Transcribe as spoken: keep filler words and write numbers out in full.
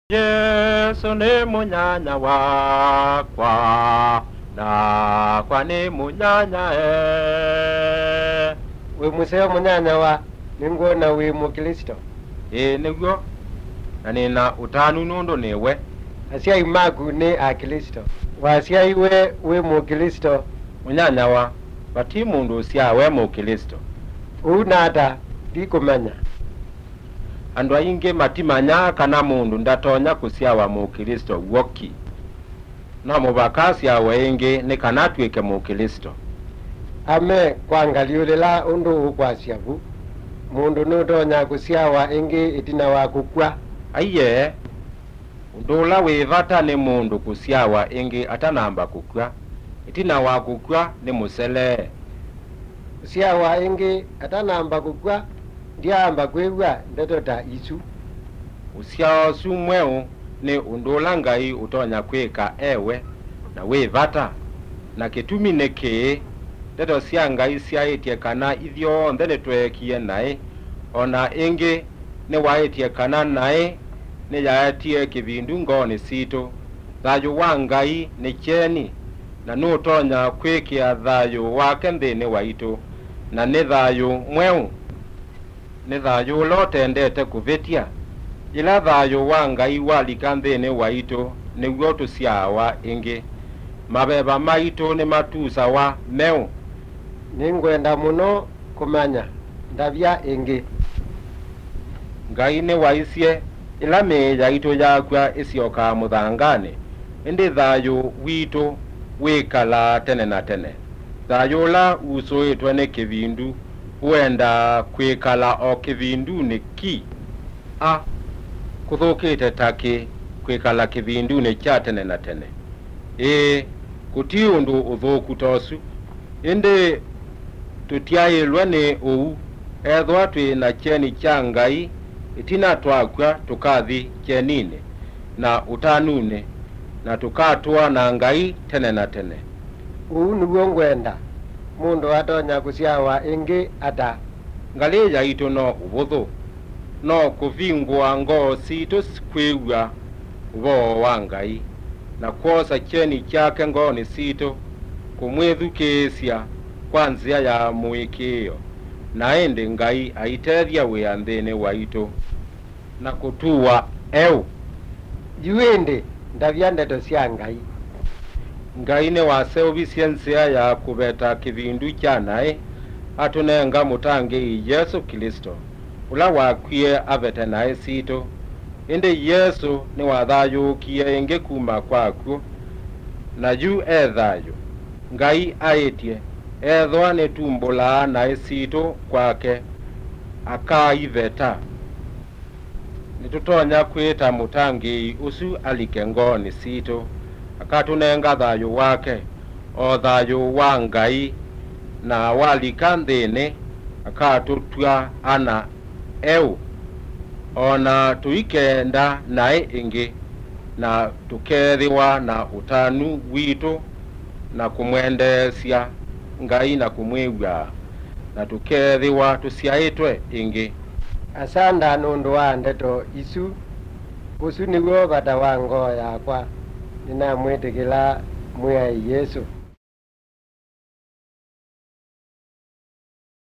Yesu ni munyanya wakwa, na kwa ni munyanya e. We museo munyanya wa ningo na we mu Kristo. E niguo. Na nina utanu nundu niwe. Asia imagu ni a Kristo. Wasia iwe we mu Kristo. Munyanya wa bati mundu sia we mu Kristo. Unada ndikumanya. Andu aingi matimanya kana mundu ndatonya kusiawa mu Kristo woki. Na mubakasi awe ingi ni kana twike mu Kristo. Ame kwangaliulela undu ukwasiabu. Mundu nutonya kusiawa ingi itina wa kukwa. Aiye. Undula wivata ni mundu kusiawa ingi atanamba kukwa. Itina wa kukwa ni musele. Kusiawa ingi atanamba kukwa. Ndiamba kwewa ndetota isu. Usiao sumweu ni undula ngai utonya kwika ewe na wivata. Na kitumi neke ndeto sia ngai siaitie kana ithio ndene twekie nae. Ona ingi ni waitie kana nae ni yaitie kivindu ngoni sito. Thayu wa ngai ni cheni na nutonya kwikia thayu wake nthini waitu. Na ni thayu mweu ni thayu lote ndete kuvitia. Ila thayu wa ngai walika nthini waitu niguo tusiawa ingi. Mabeba maitu ni matusa wa meu. Ningwenda muno kumanya ndavya ingi. Ngai ni waisie ila meya itu yakwa isioka muthangani. Indi thayu witu wikala tene na tene. Thayu la usuitwe ni kivindu uenda kwikala o kivindu ni ki. A kuthukite taki kwikala kivindu ni cha tene na tene. E kuti undu uthuku tosu. Indi tutiailwe ni uu ethwa twi na cheni cha ngai itina twakwa tukathi chenine na utanune na tukatwa na ngai tene na tene. Uu niguo ngwenda mundu atonya kusiawa ingi ata. Ngali ya itu no ubuthu no kuvingwa ngoo situ kwiwa ubo wa ngai na kwosa cheni chake ngoni situ kumwithukisia kwa nzia ya muikio na ende ngai aitethia wia nthini waitu na kutua eu. Yuende ndavya ndeto sia ngai. Ngai ni waseuvisie nzia ya kubeta kivindu cha nae atunenga mutangi Yesu Kristo ula wakwie avete nae situ. Inde Yesu ni wathayukie ingi kuma kwaku na yu ethayu ngai aitie ethwa ni tumbula nae situ kwake akaiveta. Nitutonya kwita mutangi usu alike ngoni situ akatunenga thayu wake o thayu wa ngai na walika nthini akatutwa ana eu. Ona tuikenda nae ingi na tukethiwa na utanu witu na kumwendesia ngai na kumwiwa na tukethiwa tusiaitwe ingi. Asanda nundu wa ndeto isu. Usu niguo bata wa ngoo yakwa. Nina mwitikila mwia Yesu.